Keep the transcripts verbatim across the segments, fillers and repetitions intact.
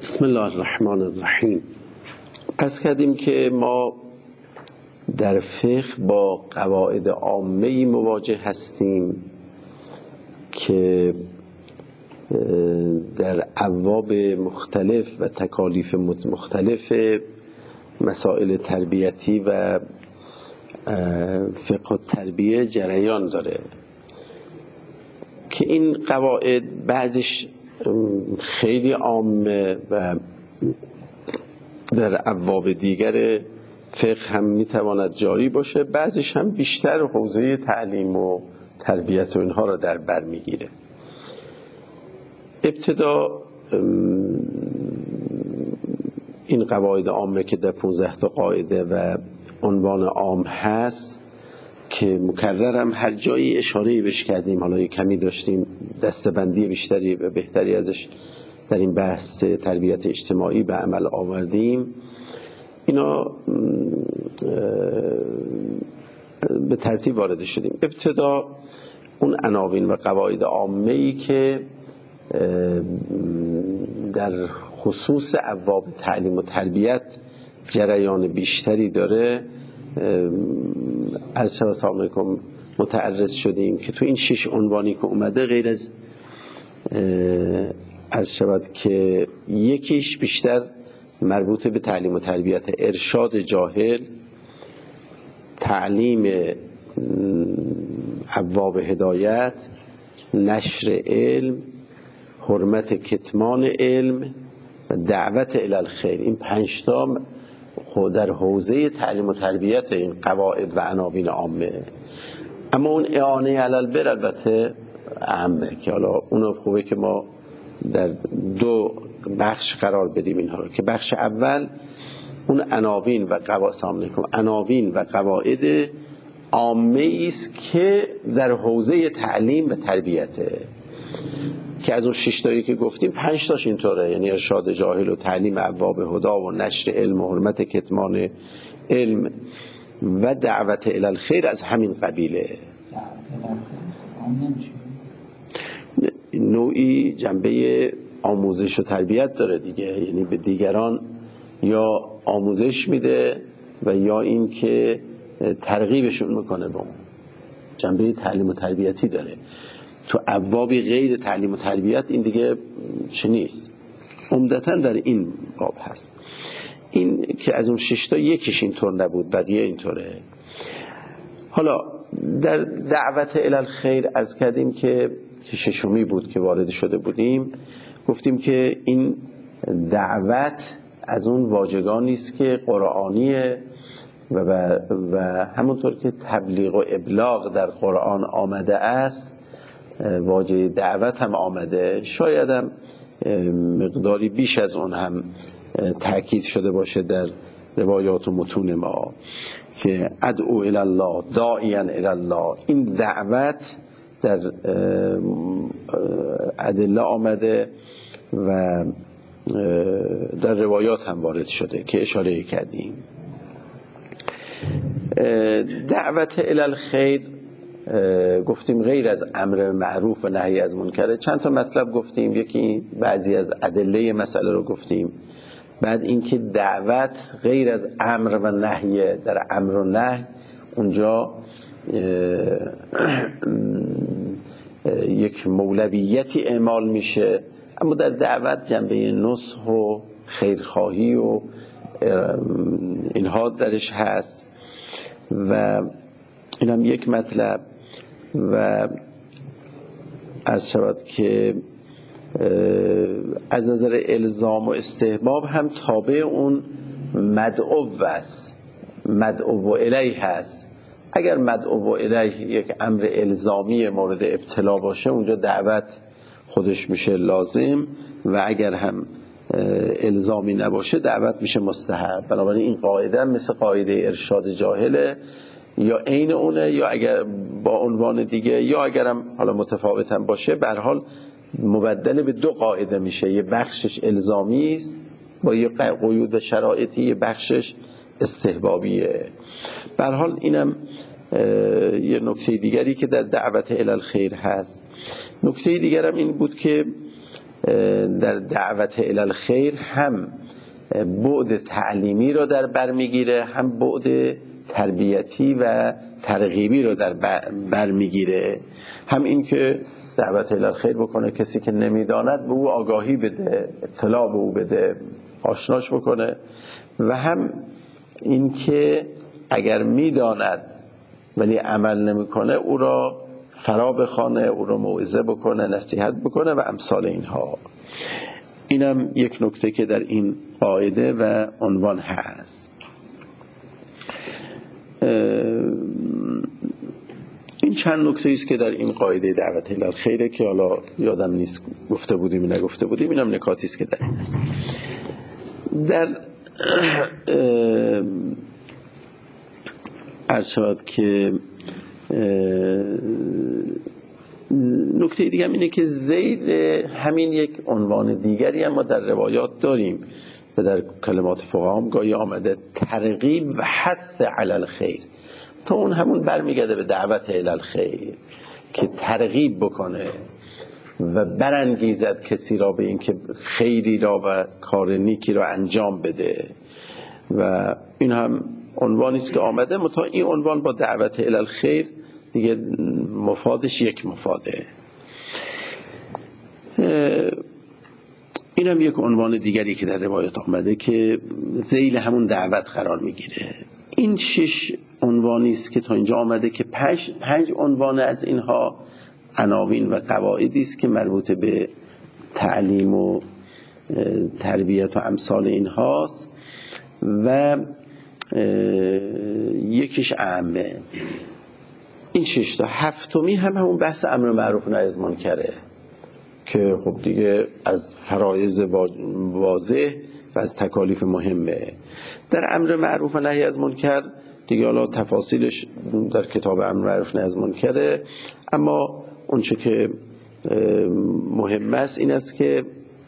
بسم الله الرحمن الرحیم. عرض کردیم که ما در فقه با قواعد عامه‌ای مواجه هستیم که در ابواب مختلف و تکالیف مختلف مسائل تربیتی و فقه و تربیه جریان داره که این قواعد بعضیش خیلی عامه و در ابواب دیگر فقه هم میتواند جاری باشه، بعضیش هم بیشتر حوزه تعلیم و تربیت و اینها را در بر میگیره. ابتدا این قواعد عامه که در پانزده تا قاعده و عنوان عام هست که مکررم هر جایی اشاره بهش کردیم، حالا یک کمی داشتیم دستبندی بیشتری و بهتری ازش در این بحث تربیت اجتماعی به عمل آوردیم. اینا به ترتیب وارد شدیم. ابتدا اون عناوین و قواعد عامه‌ای که در خصوص ابواب تعلیم و تربیت جریان بیشتری داره عرض السلام علیکم متعرض شدیم که تو این شش عنوانی که اومده غیر از عرض شود که یکیش بیشتر مربوط به تعلیم و تربیت، ارشاد جاهل، تعلیم ابواب هدایت، نشر علم، حرمت کتمان علم و دعوت الی الخیر. این پنج تا در حوزه تعلیم و تربیت این قواعد و عناوین عامه. اما اون اعانه علی البر البته عامه که حالا اون خوبه که ما در دو بخش قرار بدیم اینها رو، که بخش اول اون عناوین و قواعد عناوین و قواعد عامه است که در حوزه تعلیم و تربیته، که از اون شش تایی که گفتیم پنج تاش اینطوره، یعنی ارشاد جاهل و تعلیم ابواب هدا و نشر علم و حرمت کتمان علم و دعوت الی الخیر از همین قبیله. نوعی جنبه آموزش و تربیت داره دیگه، یعنی به دیگران یا آموزش میده و یا این که ترغیبشون میکنه به اون. جنبه تعلیم و تربیتی داره. تو ابوابی غیر تعلیم و تربیت این دیگه چه نیست، عمدتاً در این باب هست. این که از اون شش تا یکیش اینطور نبود، بقیه اینطوره. حالا در دعوت الی الخیر عرض کردیم که ششمی بود که وارد شده بودیم، گفتیم که این دعوت از اون واژگانی است که قرآنیه و, و, و همونطور که تبلیغ و ابلاغ در قرآن آمده است واژه دعوت هم آمده، شاید هم مقداری بیش از اون هم تأکید شده باشه در روایات و متون ما که ادعو الی الله داعیا الی الله. این دعوت در ادله آمده و در روایات هم وارد شده که اشاره کردیم. دعوت الی الخیر گفتیم غیر از امر معروف و نهی از منکر. چند تا مطلب گفتیم، یکی بعضی از ادله مسئله رو گفتیم، بعد اینکه دعوت غیر از امر و نهی، در امر و نهی اونجا یک مولویتی اعمال میشه، اما در دعوت جنبه نصح و خیرخواهی و اینها درش هست و این هم یک مطلب. و عرض شود که از نظر الزام و استحباب هم تابع اون مدعو است، مدعو الیه هست. اگر مدعو الیه یک امر الزامی مورد ابتلا باشه اونجا دعوت خودش میشه لازم، و اگر هم الزامی نباشه دعوت میشه مستحب. بنابراین این قاعده مثل قاعده ارشاد جاهله، یا عین اونه یا اگر با عنوان دیگه، یا اگرم حالا متفاوت هم باشه، به هر حال مبدل به دو قاعده میشه. یه بخشش الزامی است با یه قیود و شرایطی، یه بخشش استحبابیه. به هر حال اینم یه نکته دیگری که در دعوت الی الخیر هست. نکته دیگرم این بود که در دعوت الی الخیر هم بعد تعلیمی رو در بر میگیره، هم بعد تربیتی و ترغیبی رو در بر میگیره. هم این که دعوت الی الخیر بکنه، کسی که نمیداند به او آگاهی بده، اطلاع به او بده، آشناش بکنه، و هم این که اگر میداند ولی عمل نمیکنه او را فرا بخوانه، او را موعظه بکنه، نصیحت بکنه و امثال اینها. اینم یک نکته که در این قاعده و عنوان هست. این چند نکته است که در این قاعده دعوت الی الخیره که حالا یادم نیست گفته بودیم نگفته بودیم. اینم نکاتی است که در این هست. در عرض شود که نکته دیگه هم اینه که ذیل همین یک عنوان دیگری اما در روایات داریم و در کلمات فقها هم گاهی آمده، ترغیب و حث علی الخیر. تا اون همون برمیگرده به دعوت الی الخیر که ترغیب بکنه و برانگیزد کسی را به این که خیری را و کار نیکی را انجام بده، و این هم عنوانی است که آمده. متا این عنوان با دعوت الی الخیر دیگه مفادش یک مفاده. این هم یک عنوان دیگری که در روایت آمده که ذیل همون دعوت قرار میگیره. این شش عنوانی است که تا اینجا آمده که پنج, پنج عنوان از اینها عناوین و قواعدی است که مربوط به تعلیم و تربیت و امثال اینهاست و یکیش اعمه. این شش تا. هفتمی هم همون بحث امر معروف و نهی از منکره که خب دیگه از فرایض واضح و از تکالیف مهمه. در امر معروف و نهی از منکر دیگه حالا تفاصیلش در کتاب امر معروف و نهی از منکره، اما اون چه که مهم است این است که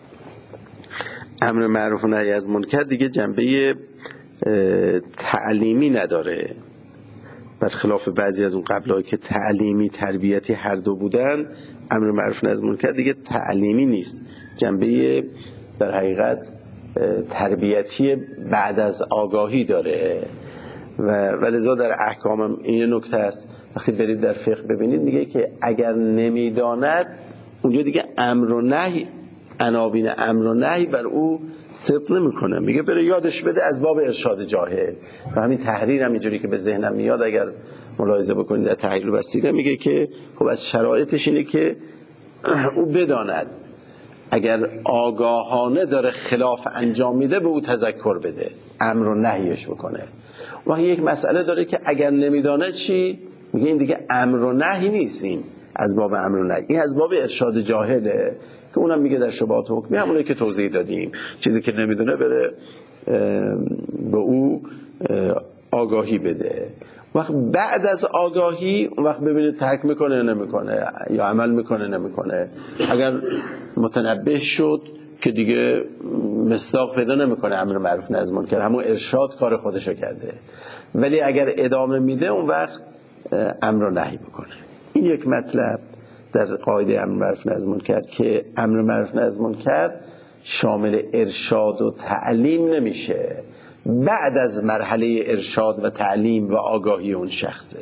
امر معروف و نهی از منکر دیگه جنبه تعلیمی نداره، برخلاف بعضی از اون قبل‌هایی که تعلیمی تربیتی هر دو بودن. امر معروف و نهی از منکر دیگه تعلیمی نیست، جنبه در حقیقت تربیتی بعد از آگاهی داره و ولذا در احکام هم این نکته است. وقتی برید در فقه ببینید میگه که اگر نمیداند اونجا دیگه امر و نهی، عناوین امر و نهی بر او صدق نمیکنه، میگه بره یادش بده از باب ارشاد جاهل. و همین تحریر هم اینجوری که به ذهنم میاد اگر ملاحظه بکنید در تحریر وسیقه میگه که خب از شرایطش اینه که او بداند اگر آگاهانه داره خلاف انجام میده به او تذکر بده، امر و نهیش بکنه. و یک مسئله داره که اگر نمیدانه چی؟ میگه این دیگه امر و نهی نیست، این از باب امر و نهی، این از باب ارشاد جاهله که اونم میگه در شبهات حکمی همونه که توضیح دادیم، چیزی که نمیدونه بره به او آگاهی بده. وقت بعد از آگاهی اون وقت ببینید ترک میکنه یا نمیکنه یا عمل میکنه نمیکنه. اگر متنبه شد که دیگه مصداق پیدا نمیکنه امر معروف نهی از منکر، همون ارشاد کار خودشو کرده. ولی اگر ادامه میده اون وقت امر و نهی بکنه. این یک مطلب در قاعده امر معروف نهی از منکر که امر معروف نهی از منکر شامل ارشاد و تعلیم نمیشه، بعد از مرحله ارشاد و تعلیم و آگاهی اون شخصه.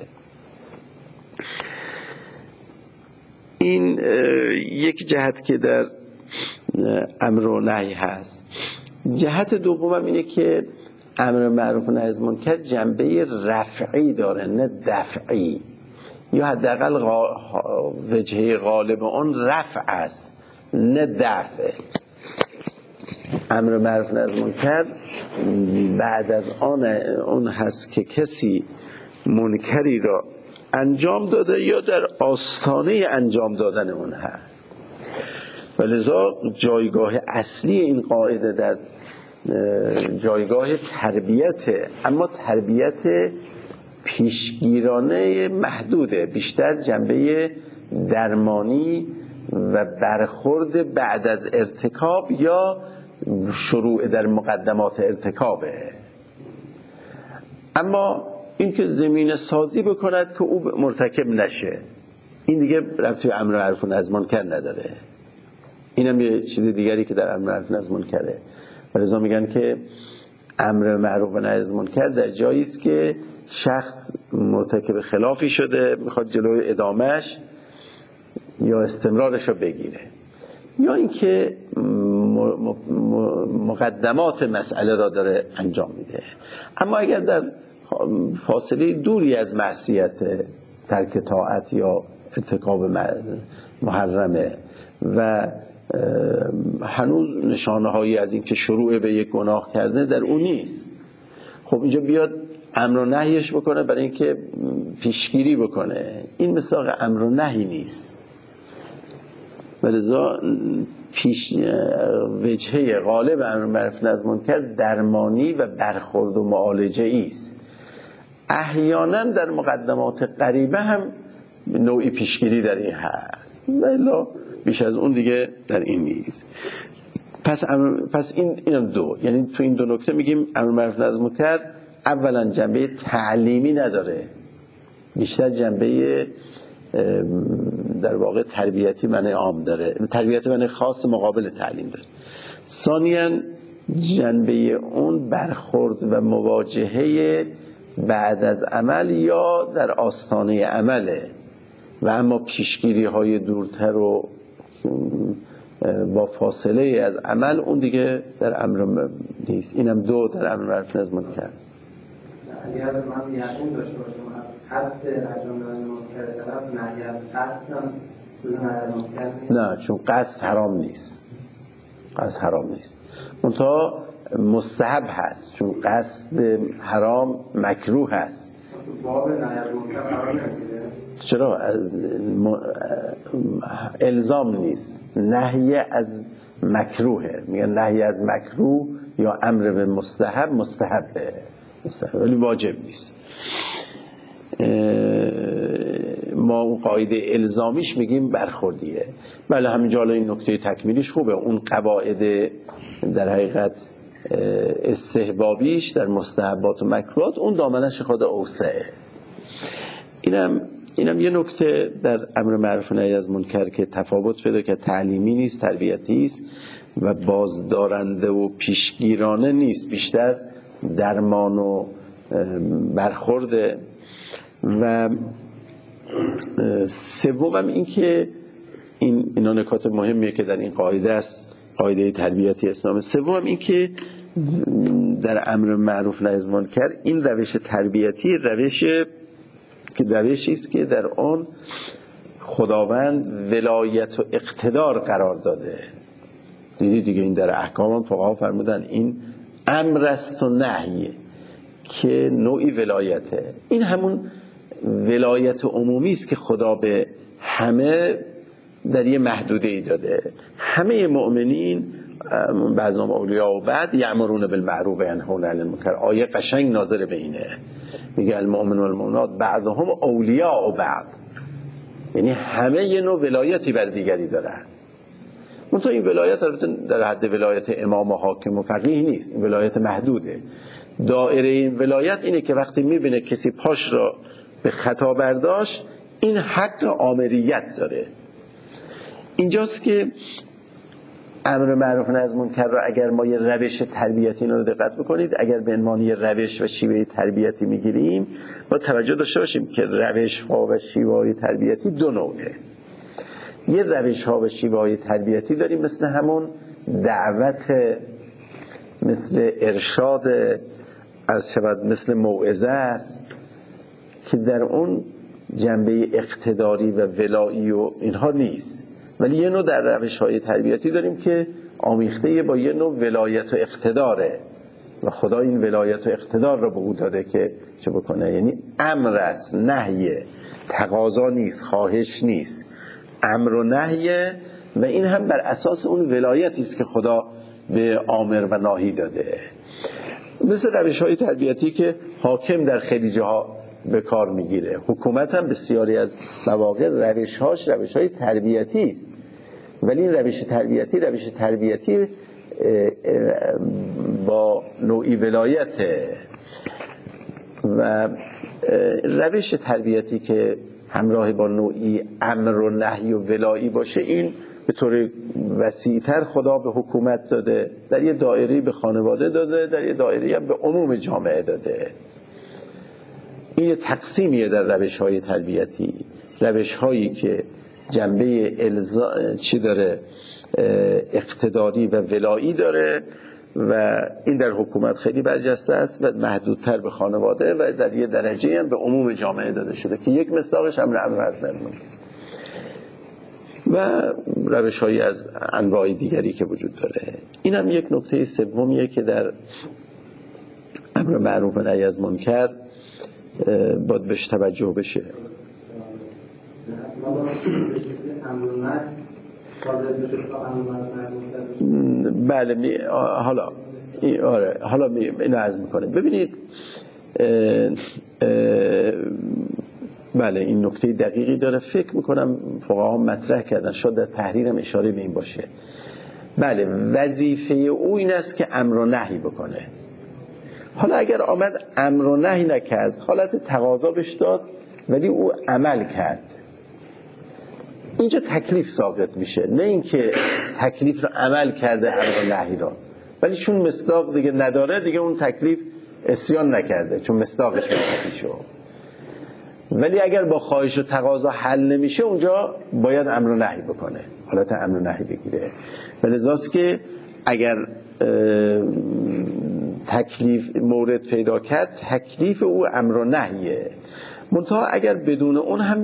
این یک جهت که در امر و نهی هست. جهت دومم اینه که امر معروف و نهی از منکر جنبه رفعی داره نه دفعی، یا حداقل غا... وجهه غالب اون رفع است نه دفع. امر معروف و نهی از منکر بعد از آن اون هست که کسی منکری را انجام داده یا در آستانه انجام دادن اون هست. ولذا جایگاه اصلی این قاعده در جایگاه تربیت، اما تربیت پیشگیرانه محدوده، بیشتر جنبه درمانی و برخورد بعد از ارتکاب یا شروع در مقدمات ارتکابه. اما این که زمینه سازی بکند که او مرتکب نشه، این دیگه ربطی به امر معروف و نهی از منکر نداره. اینم یه چیز دیگری که در امر معروف نهی از منکره. ولذا میگن که امر معروف و نهی از منکر در جایی است که شخص مرتکب خلافی شده میخواد جلوی ادامهش یا استمرارش رو بگیره، یا اینکه مقدمات مسئله را داره انجام میده. اما اگر در فاصله دوری از معصیت، ترک طاعت یا ارتکاب محرمه و هنوز نشانه هایی از این که شروع به یک گناه کرده در اون نیست، خب اینجا بیاد امر و نهیش بکنه برای اینکه پیشگیری بکنه، این مصداق امر و نهی نیست. ولذا پیش وجهه غالب امر معروف نهی از منکر درمانی و برخورد و معالجه است. احیانا در مقدمات قریبه هم نوعی پیشگیری در این هست، ولی بیش از اون دیگه در این نیست. پس پس این اینم دو، یعنی تو این دو نکته میگیم امر معروف نهی از منکر اولا جنبه تعلیمی نداره، بیشتر جنبه در واقع تربیتی معنی عام داره، تربیتی معنی خاص مقابل تعلیم داره. ثانیاً جنبه اون برخورد و مواجهه بعد از عمل یا در آستانه عمله، و اما پیشگیری های دورتر و با فاصله از عمل اون دیگه در امر نیست. اینم دو در امر معروف نهی از منکر. اگر من یقین داشته باشم از قصد انجام دادن منکر طرف نهی از قصد هم جز نهی از منکر نیست؟ نه، چون قصد حرام نیست، قصد حرام نیست، منتها مستحب هست، چون قصد حرام مکروه هست. تو باب نهی از منکر قرار نمیگیره؟ چرا؟ الزام نیست، نهی از مکروهه، میگن نهی از مکروه یا امر به مستحب مستحبه، مستحب ولی واجب نیست. ما اون قاعده الزامیش میگیم برخوردیه. بله همینجا حالا این نکته تکمیلیش خوبه، اون قواعد در حقیقت استحبابیش در مستحبات و مکروهات اون دامنش خود اوسعه. اینم اینم یه نکته در امر معروف و نهی از منکر که تفاوت پیدا که تعلیمی نیست، تربیتی است و بازدارنده و پیشگیرانه نیست، بیشتر درمان و برخورده. و سومم این که این اینا نکات مهمیه که در این قاعده است، قاعده تربیتی اسلام. سومم این که در امر معروف نهی از منکر این روش تربیتی روش که روشی است که در آن خداوند ولایت و اقتدار قرار داده. دیدی دیگه این در احکام هم فقها فرمودن این امر است و نهی که نوعی ولایته. این همون ولایت عمومی است که خدا به همه در یه محدوده ای داده. همه مؤمنین بعضهم اولیاء و بعد یأمرون بالمعروف و ینهون عن المنکر. آیه قشنگ ناظر به اینه، میگه المؤمن و المؤمنات بعضهم اولیاء و بعد، یعنی همه یه نوع ولایتی بر دیگری دارن. منتها این ولایت در حد ولایت امام و حاکم و فقیه نیست، این ولایت محدوده. دایره این ولایت اینه که وقتی میبینه کسی پاش را به خطا برداشت این حق آمریت داره. اینجاست که امر معروف و نهی از منکر را اگر ما یه روش تربیتی رو دقت بکنید، اگر به عنوان یه روش و شیوه تربیتی میگیریم با توجه داشته باشیم که روش ها و شیوه های تربیتی دو نوعه. یه روش ها و شیوه های تربیتی داریم مثل همون دعوت، مثل ارشاد، عرض شود مثل موعظه است که در اون جنبه اقتداری و ولایی و اینها نیست. ولی یه نوع در روش های تربیتی داریم که آمیخته با یه نوع ولایت و اقتداره و خدا این ولایت و اقتدار رو به او داده که چه بکنه. یعنی امر است، نهیه، تقاضا نیست، خواهش نیست، امر و نهیه. و این هم بر اساس اون ولایتی است که خدا به آمر و ناهی داده. مثل روش های تربیتی که حاکم در خیلی جاها به کار میگیره، حکومت هم بسیاری از مواقع روش‌هاش روش‌های تربیتی است، ولی این روش تربیتی روش تربیتی با نوعی ولایته. و روش تربیتی که همراه با نوعی امر و نهی و ولایی باشه این به طور وسیع‌تر خدا به حکومت داده، در یه دایره به خانواده داده، در یه دایره هم به عموم جامعه داده. این یه تقسیمیه در روش‌های تربیتی، روش‌هایی که جنبه الزا... چی داره، اقتداری و ولایی داره و این در حکومت خیلی برجسته است و محدودتر به خانواده و در یه درجه هم به عموم جامعه داده شده که یک مصداقش امر امر و روش‌هایی از انواع دیگری که وجود داره. این هم یک نکته سومیه که در امر معروف و نهی از منکر باید بهش توجه بشه. بله می... حالا آره حالا می... اینو عرض میکنه. ببینید اه... اه... بله این نکته دقیقی داره، فکر میکنم فقها مطرح کردن، شاید در تحریرم اشاره به این باشه. بله وظیفه او این است که امر و نهی بکنه. حالا اگر آمد امر و نهی نکرد، حالت تقاضا بهش داد ولی او عمل کرد، اینجا تکلیف ساقط میشه، نه اینکه تکلیف رو عمل کرده امر و نهی رو، ولی چون مصداق دیگه نداره دیگه اون تکلیف عصیان نکرده چون مصداقش منتفی شد. ولی اگر با خواهش و تقاضا حل نمیشه اونجا باید امر و نهی بکنه، حالت امر و نهی بگیره. ولذاست که اگر تکلیف مورد پیدا کرد تکلیف او امر و نهیه، منتها اگر بدون اون هم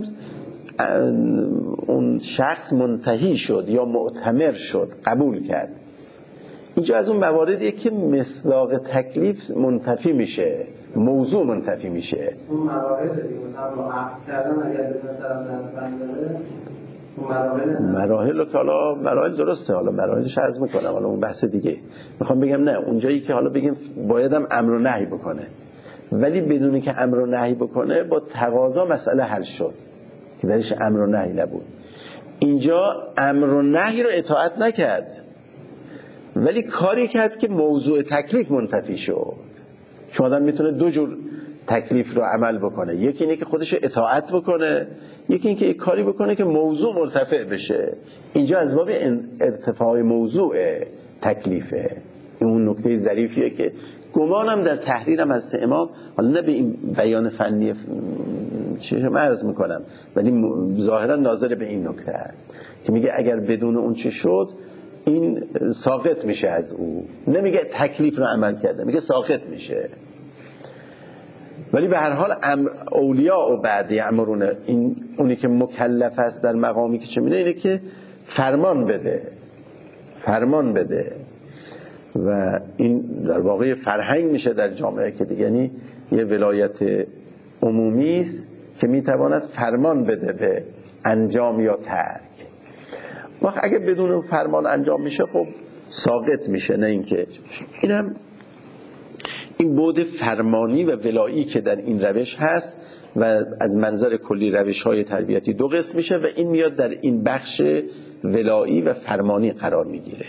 اون شخص منتهی شد یا معتمر شد، قبول کرد، اینجا از اون مواردیه که مصداق تکلیف منتفی میشه، موضوع منتفی میشه. اون مراحل دیگه مثلا با عقد کردن اگر به طرف دستبند داره اون مراحل مراحل که حالا مراحل درسته، حالا مراحلش عرض میکنم، حالا اون بحث دیگه. میخوام بگم نه اونجایی که حالا بگیم بایدم امر و نهی بکنه، ولی بدونی که امر و نهی بکنه با تقاضا مسئله حل شد که درش امر و نهی نبود. اینجا امر و نهی رو اطاعت نکرد ولی کاری کرد که موضوع تکلیف منتفی شد. چون آدم میتونه دو جور تکلیف رو عمل بکنه، یکی اینه که خودش اطاعت بکنه، یکی اینکه یک کاری بکنه که موضوع مرتفع بشه. اینجا از باب ارتفاع موضوع تکلیفه. این اون نکته ظریفیه که گمانم در تحریرم از امام، حالا نه به این بیان فنی چیزی من عرض میکنم ولی ظاهرا ناظر به این نکته است که میگه اگر بدون اون چه شد این ساقط میشه از او، نمیگه تکلیف رو عمل کرده، میگه ساقط میشه. ولی به هر حال اولیاء و بعد یامرون، این اونی که مکلف است در مقامی که چه میده اینه که فرمان بده، فرمان بده و این در واقع فرهنگ میشه در جامعه که دیگه یعنی یه ولایت عمومی است که میتواند فرمان بده به انجام یا ترک. وقت اگه بدون اون فرمان انجام میشه خب ساقط میشه، نه اینکه این هم این بعد فرمانی و ولایی که در این روش هست و از منظر کلی روش‌های تربیتی دو قسم میشه و این میاد در این بخش ولایی و فرمانی قرار میگیره.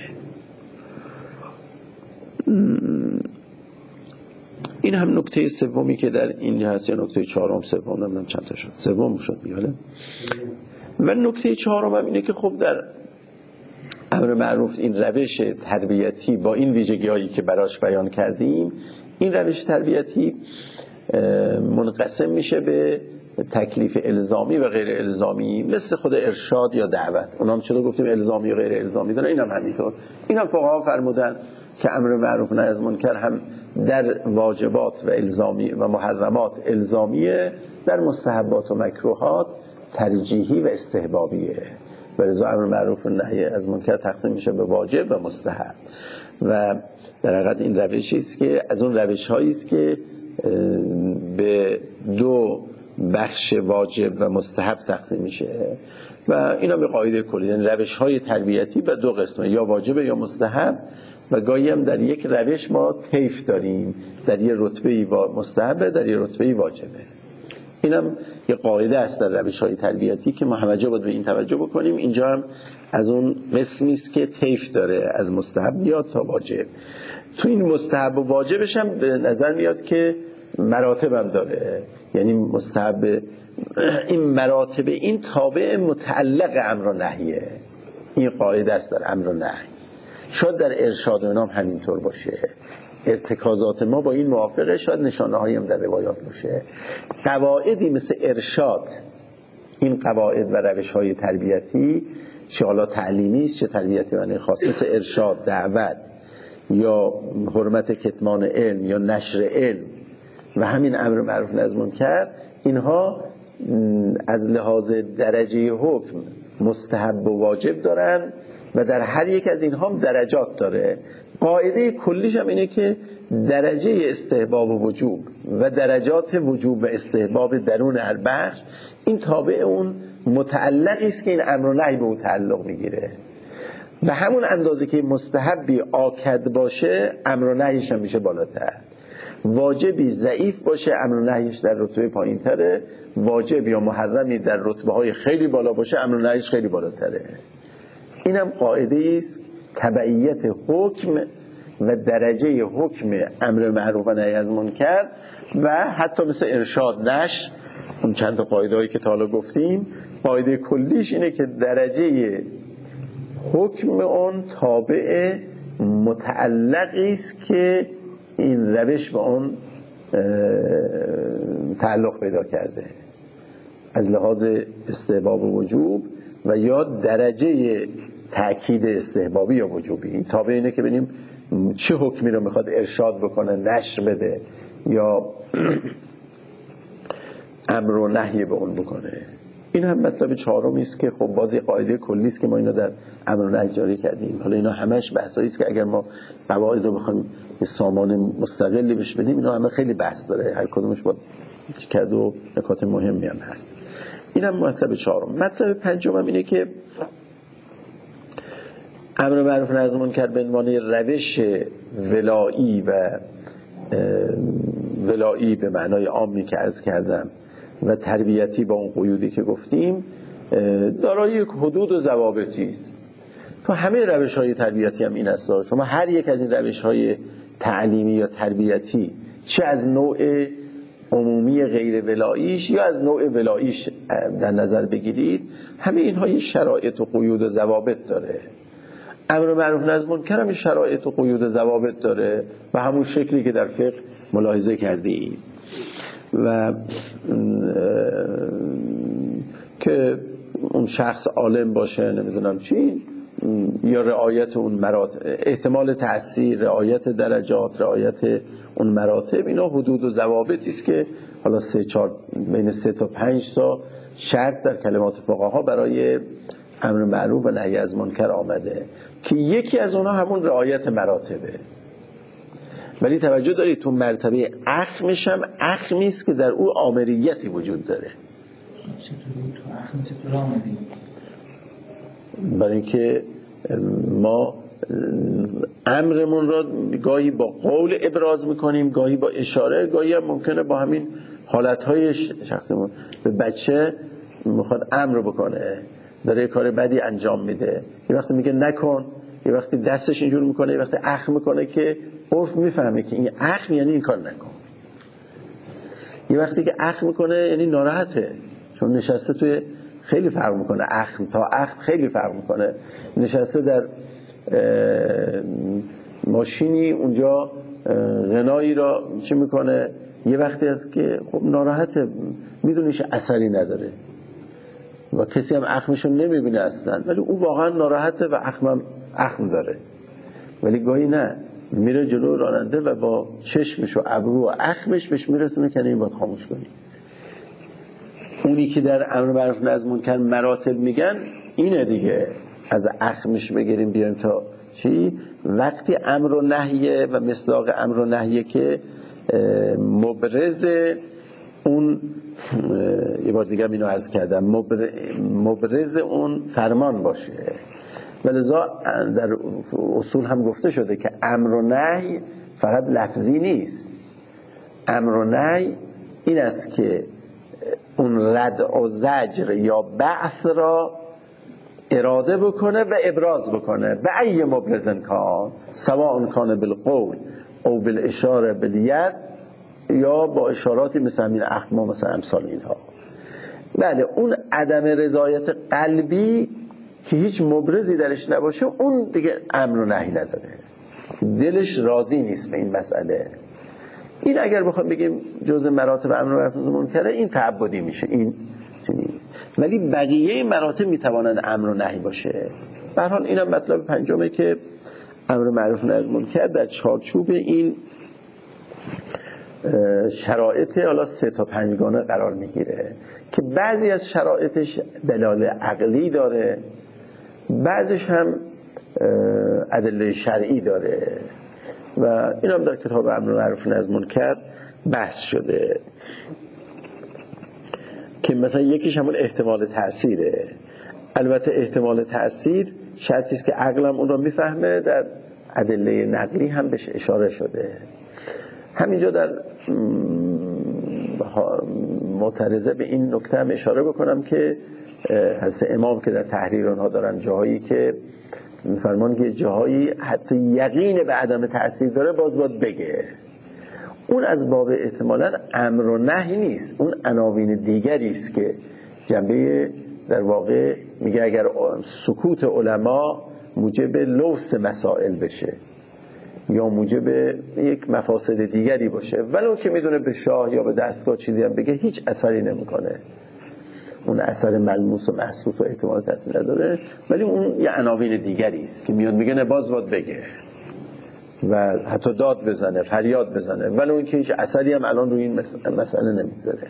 این هم نکته سومی که در این هست، یا نکته چهارم سوم نمیدونم چند تا شد، سوم شد میاله. و نکته چهارم هم اینه که خب در امر معروف این روش تربیتی با این ویژگی‌هایی که براش بیان کردیم، این روش تربیتی منقسم میشه به تکلیف الزامی و غیر الزامی، مثل خود ارشاد یا دعوت. اونام چرا گفتیم الزامی و غیر الزامی داره، اینم همینطور. اینم فقها فرمودن که امر معروف نهی از منکر هم در واجبات و الزامی و محرمات الزامیه، در مستحبات و مکروهات ترجیحی و استحبابیه. ولذا امر معروف و نهی از منکر تقسیم میشه به واجب و مستحب و در حقیقت این روشی است که از اون روش‌هایی است که به دو بخش واجب و مستحب تقسیم میشه و اینا به قاعده کلی، یعنی روش‌های تربیتی به دو قسمه، یا واجب یا مستحب، و گاهی هم در یک روش ما طیف داریم، در یک رتبه‌ای مستحبه، در یک رتبه‌ای واجبه. اینم یه قاعده است در روش‌های تربیتی که ما همه باید به این توجه بکنیم. اینجا هم از اون قسمی است که طیف داره، از مستحب میاد تا واجب. تو این مستحب و واجبش هم به نظر میاد که مراتب هم داره، یعنی مستحب این مراتب این تابع متعلق امر و نهیه، این قاعده است در امر و نهی. شاید در ارشاد و نام همینطور باشه، ارتکازات ما با این موافقه، شاید نشانه هایی هم در روایات باشه. قواعدی مثل ارشاد، این قواعد و روش های تربیتی، چه حالا تعلیمی است چه تربیتی معنی خاص، مثل ارشاد، دعوت یا حرمت کتمان علم یا نشر علم و همین امر معروف نهی از منکر، اینها از لحاظ درجه حکم مستحب و واجب دارن و در هر یک از اینها هم درجات داره. قاعده کلیش هم اینه که درجه استحباب و وجوب و درجات وجوب و استحباب درون هر بخش این تابع اون متعلقی است که این امر و نهی به اون تعلق میگیره. و همون اندازه که مستحبی آکد باشه امر و نهیش هم میشه بالاتر، واجبی ضعیف باشه امر و نهیش در رتبه پایین تره، واجب یا محرمی در رتبه های خیلی بالا باشه امر و نهیش خیلی بالاتره. اینم قاعده است تبعیت حکم و درجه حکم امر معروف و نهی از منکر و حتی مثل ارشاد، نشر، اون چند تا قاعده هایی که تا حالا گفتیم، قاعده کلیش اینه که درجه حکم اون تابع متعلقی است که این روش به اون تعلق پیدا کرده از لحاظ استحباب و وجوب و یا درجه تأکید استحبابی یا وجوبی. این تابع اینه که ببینیم چه حکمی رو میخواد ارشاد بکنه، نشر بده یا امر و نهی به اون بکنه. این هم مطلب چهارمی است که خب بازی قاعده کلی است که ما اینو در امر و نهی جاری کردیم. حالا اینا همش بحثایی است که اگر ما قواعد رو بخوایم به سامان مستقلی بهش بدیم اینا همه خیلی بحث داره، هر کدومش با کرد و نکات مهمی هم هست. اینم مطلب چهارم. مطلب پنجم هم اینه که امر معروف نهی از منکر به عنوان روش ولایی و ولایی به معنای عامی که عرض کردم و تربیتی با اون قیودی که گفتیم دارای یک حدود و ضوابطی است. تو همه روش‌های تربیتی هم این است. شما هر یک از این روش‌های تعلیمی یا تربیتی چه از نوع عمومی غیر ولاییش یا از نوع ولاییش در نظر بگیرید، همه اینها یه شرایط و قیود و ضوابط داره. امر معروف نهی از منکر هم شرایط و قیود و ضوابط داره و همون شکلی که در فقه ملاحظه کردید و که اون شخص عالم باشه نمیدونم چی یا رعایت اون مراتب، احتمال تأثیر، رعایت درجات، رعایت اون مراتب، اینا حدود و ضوابطی است که حالا سه چهار بین سه تا پنج تا شرط در کلمات فقها برای امر معروف و نهی از منکر آمده که یکی از اونها همون رعایت مراتبه. ولی توجه دارید تو مرتبه اخمش هم اخمی است که در او آمریتی وجود داره. برای اینکه ما امرمون را گاهی با قول ابراز میکنیم، گاهی با اشاره، گاهی هم ممکنه با همین حالتهای شخصمون. به بچه میخواد امر بکنه، داره کار بدی انجام میده، یه وقتی میگه نکن، یه وقتی دستش اینجور میکنه، یه وقتی اخم میکنه که عرف میفهمه که این اخم یعنی این کار نکن. یه وقتی که اخم میکنه یعنی ناراحته، چون نشسته توی، خیلی فرق میکنه اخم تا اخم، خیلی فرق میکنه. نشسته در ماشینی اونجا غنایی را چی میکنه، یه وقتی هست که خب ناراحته، میدونیش اثری نداره و کسی هم اخمشو نمیبینه اصلا، ولی او واقعا ناراحته و اخمم اخم داره. ولی گاهی نه، میره جلو راننده و با چشمش و ابرو و اخمش بهش میرسونه که این باید خاموش کنی. اونی که در امر معروف نهی از منکر مراتب میگن اینه دیگه، از اخمش بگیریم بیایم تا چی، وقتی امر و نهیه و مصداق امر و نهیه که مبرز اون، یه بار دیگه اینو عرض کردم، مبرز اون فرمان باشه. ولذا در اصول هم گفته شده که امر و نهی فقط لفظی نیست. امر و نهی این است که اون رد و زجر یا بعث را اراده بکنه و ابراز بکنه به ای مبرزن کان، سواء کان بالقول او بالاشاره بالید یا با اشاراتی مثل همین اخما مثل امثال اینها. بله، اون عدم رضایت قلبی که هیچ مبرزی درش نباشه، اون دیگه امر و نهی نداره، دلش راضی نیست به این مسئله. این اگر بخوام بگیم جزء مراتب امر و نهی منکره، این تعبدی میشه، این نیست. ولی بقیه مراتب میتوانند امر و نهی باشه. به هر حال اینم مطلب پنجمه که امر معروف نهی منکر در چارچوب این شرایط حالا سه تا پنجگانه قرار میگیره که بعضی از شرایطش دلایل عقلی داره، بعضیش هم ادله شرعی داره و این هم در کتاب امر معروف نهی منکر بحث شده که مثلا یکیش همون احتمال تأثیره. البته احتمال تأثیر شرطی است که عقلم اون رو میفهمه، در ادله نقلی هم بهش اشاره شده. همینجا در معترضه به این نکته هم اشاره بکنم که حضرت امام که در تحریر اونها دارن جاهایی که میفرمان که جاهایی حتی یقین به عدم تأثیر داره باز باید بگه، اون از باب احتمالاً امر و نهی نیست، اون عناوین دیگری است که جنبه در واقع میگه اگر سکوت علما موجب لوث مسائل بشه یا موجب یک مفاسد دیگری باشه، ولو که میدونه به شاه یا به دستگاه چیزی هم بگه هیچ اثری نمیکنه، اون اثر ملموس و محسوس و احتمال تأثیر نداره، ولی اون یه عناوین دیگری است که میاد میگه نه باز باید بگه و حتی داد بزنه، فریاد بزنه، ولو اینکه هیچ اثری هم الان روی این مسئله نمیذاره.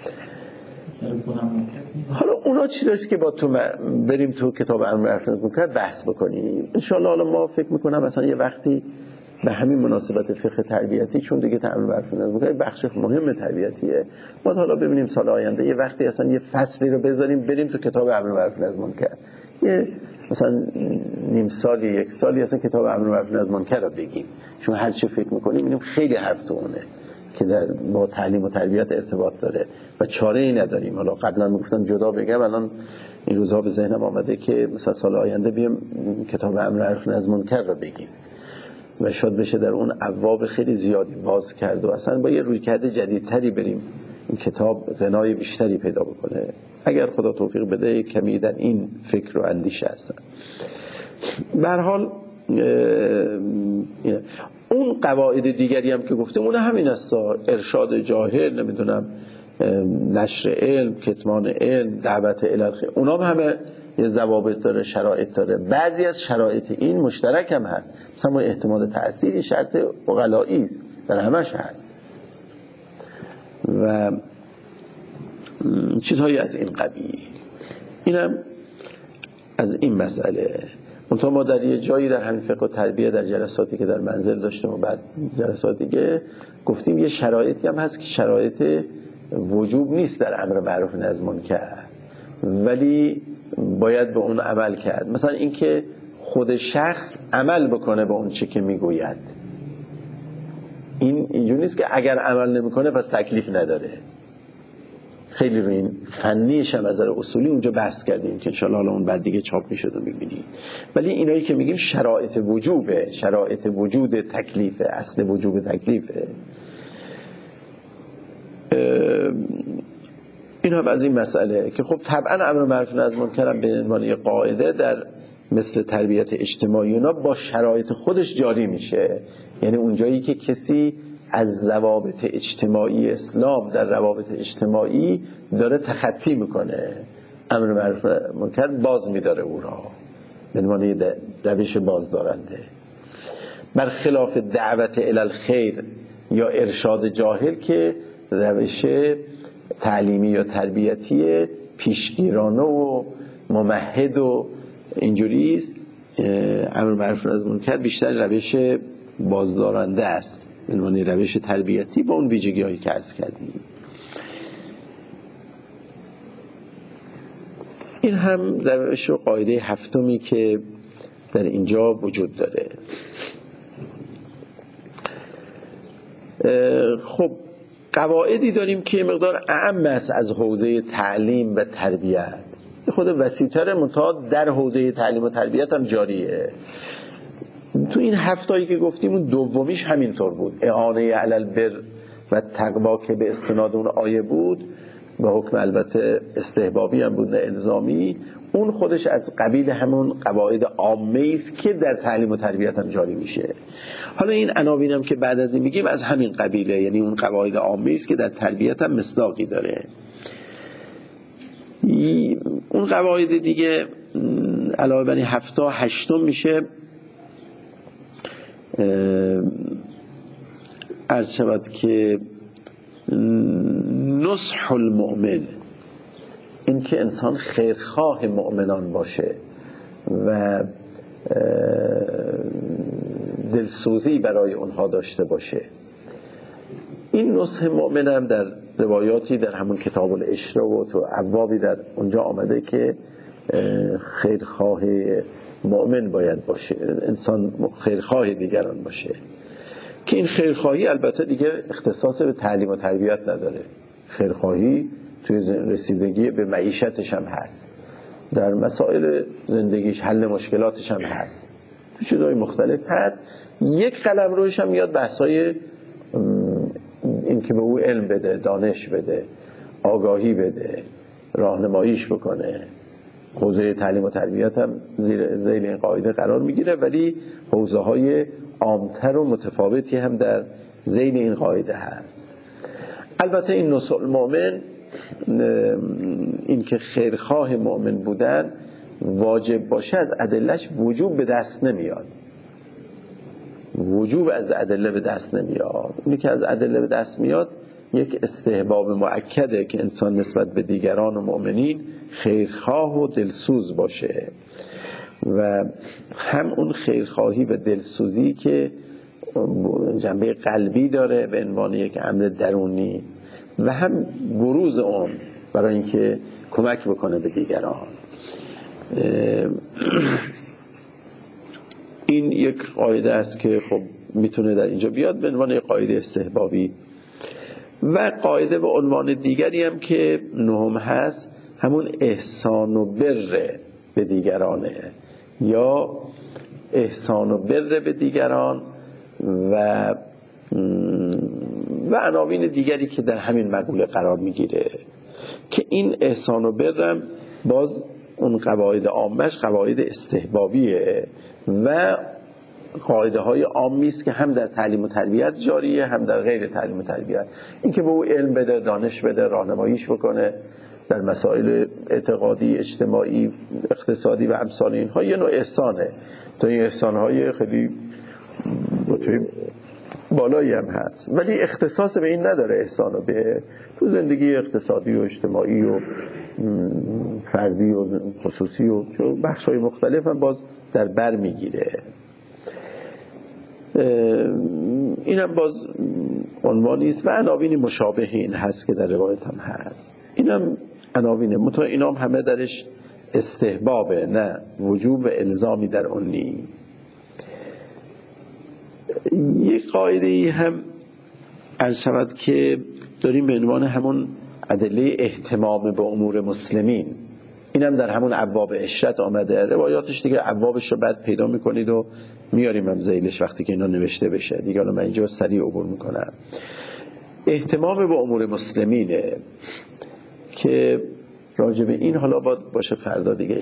حالا اونا چی داشت که با تو بریم تو کتاب امر معروف نهی منکر بحث بکنیم انشالله. حالا ما فکر میکنم مثلا یه وقتی به همین مناسبت فقه تربیتی، چون دیگه امر معروف نهی منکر بخش مهم تربیتیه، ما حالا ببینیم سال آینده یه وقتی اصلا یه فصلی رو بذاریم بریم تو کتاب امر معروف نهی منکر، یه مثلا نیم سالی یک سالی اصلا کتاب امر معروف نهی منکر رو بگیم، چون هر چی فکر میکنیم اینم خیلی حرف تو اونه که در با تعلیم و تربیت ارتباط داره و چاره ای نداریم. حالا قبلا میگفتم جدا بگم، الان این روزها به ذهنم آمده که مثلا سال آینده بیم کتاب امر معروف نهی منکر رو بگیم و شاید بشه در اون ابواب خیلی زیادی باز کرد و اصلا با یه رویکرد جدیدتری بریم این کتاب غنای بیشتری پیدا بکنه. اگر خدا توفیق بده کمی در این فکر و اندیشه هستن. به هر حال اون قواعد دیگری هم که گفتم اون همین است، ارشاد جاهل، نمیدونم نشر علم، کتمان علم، دعوت الی الخیر، اونا هم همه یه ضوابط داره، شرایط داره. بعضی از شرایط این مشترک هم هست، مثلا احتمال تأثیری شرط عقلایی است، در همش هست و چیزهایی از این قبیل. اینم از این مسئله. منتها ما در یه جایی در همین فقه و تربیه در جلساتی که در منزل داشتیم و بعد جلسات دیگه گفتیم یه شرایطی هم هست که شرایط وجوب نیست در امر معروف نهی منکر، ولی باید به اون عمل کرد. مثلا اینکه خود شخص عمل بکنه به اون چه که میگوید، این اینجوری نیست که اگر عمل نمیکنه پس تکلیف نداره. خیلی روی این فنیش هم از نظر اصولی اونجا بحث کردیم که انشالله حالا اون بعد دیگه چاپ میشد و میبینید. ولی اینایی که میگیم شرایط وجوبه، شرایط وجود تکلیفه، اصل وجوب تکلیفه، این هم از این مسئله که خب طبعا امر معروف نهی منکر به عنوان یه قاعده در مثل تربیت اجتماعی اونا با شرایط خودش جاری میشه. یعنی اونجایی که کسی از ضوابط اجتماعی اسلام در روابط اجتماعی داره تخطی میکنه، امر معروف نهی منکر باز میداره او را به عنوان روش بازدارنده، برخلاف دعوت الی الخیر یا ارشاد جاهل که روش تعلیمی یا تربیتی پیشگیرانه و ممهد و اینجوری است. امر معروف نهی منکر بیشتر روش بازدارنده است، یعنی روش تربیتی با اون ویژگی‌هایی که عرض کردیم. این هم روش و قاعده هفتمی که در اینجا وجود داره. خب قواعدی داریم که مقدار اعم است از حوزه تعلیم و تربیت، خود وسیع‌تر، منتها در حوزه تعلیم و تربیت هم جاریه. تو این هفتایی که گفتیم اون دومیش همینطور بود، اعانه علی البر و تقوا که به استناد اون آیه بود، به حکم البته استحبابی هم بود نه الزامی، اون خودش از قبیل همون قواعد عامه است که در تعلیم و تربیت هم جاری میشه. حالا این عناوین هم که بعد از این میگیم از همین قبیله، یعنی اون قواعد عامه است که در تربیت هم مصداقی داره. اون قواعد دیگه علاوه بر این هفتا هشتم میشه عرض شود که نصح المؤمن، این که انسان خیرخواه مؤمنان باشه و دلسوزی برای اونها داشته باشه. این نصح مؤمن هم در روایاتی در همون کتاب العشره و تو ابوابی در اونجا آمده که خیرخواه مؤمن باید باشه، انسان خیرخواه دیگران باشه، که این خیرخواهی البته دیگه اختصاص به تعلیم و تربیت نداره. خیرخواهی توی رسیدگی به معیشتش هم هست، در مسائل زندگیش حل مشکلاتش هم هست، تو چیزهای مختلف هست. یک قلم روش هم میاد بحثای این که به او علم بده، دانش بده، آگاهی بده، راهنماییش بکنه. حوزه تعلیم و تربیت هم زیر ذیل این قاعده قرار میگیره، ولی حوزه های عامتر و متفاوتی هم در ذیل این قاعده هست. البته این نصح المؤمن، این که خیرخواه مؤمن بودن واجب باشه، از ادلهش وجوب به دست نمیاد. وجوب از ادله به دست نمیاد. اونی که از ادله به دست میاد یک استحباب مؤکده که انسان نسبت به دیگران و مؤمنین خیرخواه و دلسوز باشه، و هم اون خیرخواهی و دلسوزی که جنبه قلبی داره به عنوان یک امر درونی، و هم بروز اون برای اینکه کمک بکنه به دیگران. این یک قاعده است که خب میتونه در اینجا بیاد به عنوان یک قاعده استحبابی. و قاعده به عنوان دیگری هم که نهم هست، همون احسان و بر به دیگرانه، یا احسان و بر به دیگران و و عناوین دیگری که در همین مقوله قرار میگیره، که این احسان و برم باز اون قواعد عامش قواعد استحبابیه و قاعده های عامی است که هم در تعلیم و تربیت جاریه، هم در غیر تعلیم و تربیت. این که به او علم بده، دانش بده، راهنماییش بکنه در مسائل اعتقادی، اجتماعی، اقتصادی و امثال اینها، یه نوع احسانه. تا این احسانهای خیلی بالایی هم هست، ولی اختصاص به این نداره. احسانو به تو زندگی اقتصادی و اجتماعی و فردی و خصوصی و بخش‌های مختلف هم باز در بر میگیره. اینم باز عنوانی است و عناوینی مشابه این هست که در روایت هم هست. اینم عناوینه، متو اینام همه درش استحبابه، نه وجوب الزامی در اون نیست. یک قاعده ای هم عرض شود که داریم به عنوان همون ادله اهتمام به امور مسلمین، اینم در همون ابواب عشرت آمده. روایاتش دیگه ابوابش رو بعد پیدا میکنید و میاریم هم ذیلش وقتی که اینا نوشته بشه دیگه. الان من اینجا سریع عبور میکنم. اهتمام به امور مسلمینه که راجع به این حالا باید باشه فردا دیگه